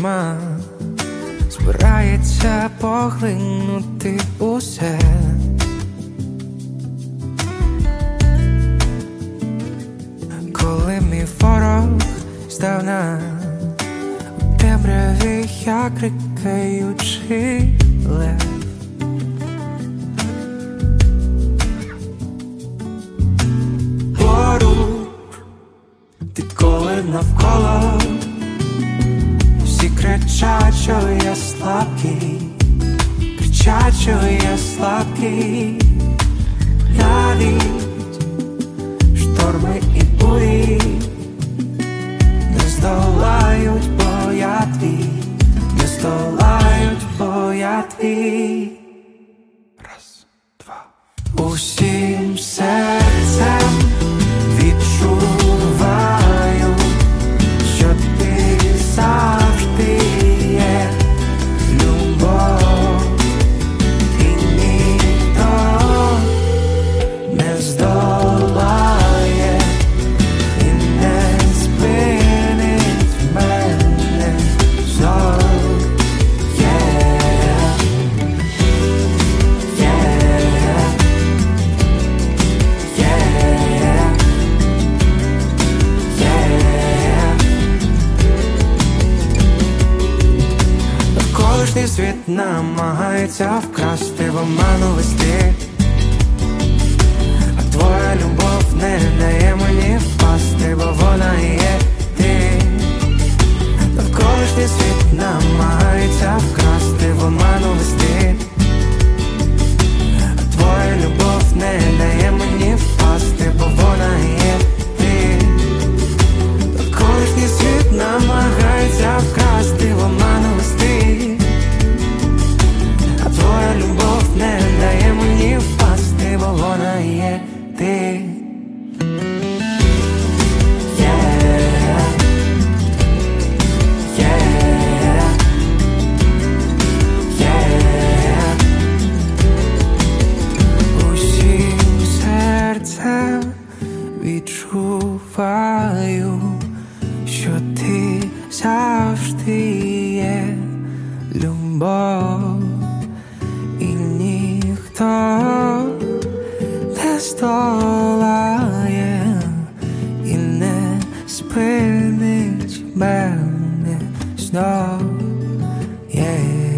пітьма збирається поглинути усе. Коли мій ворог здавна у темряві, як рикаючий лев, поруч, відколи навколо всі кричать, що я слабкий, кричать, що я слабкий. Навіть шторми і бурі не здолають, бо я твій, не здолають, бо я твій. Раз, два. Усім серцем відчуваю, що ти завжди є любов, і ніхто не здолає і не спинить мене знов. Навколишній світ намагається вкрасти, в оману вести, а твоя любов не дає мені впасти, бо вона є ти. Навколишній світ намагається вкрасти, в оману вести, а твоя любов не дає мені впасти, бо вона є ти. Навколишній світ намагається вкрасти, в оману вести, а твоя любов не дає мені впасти, бо вона є ти. Усім серцем відчуваю, що ти завжди є любов, і ніхто не здолає і не спинить мене знов.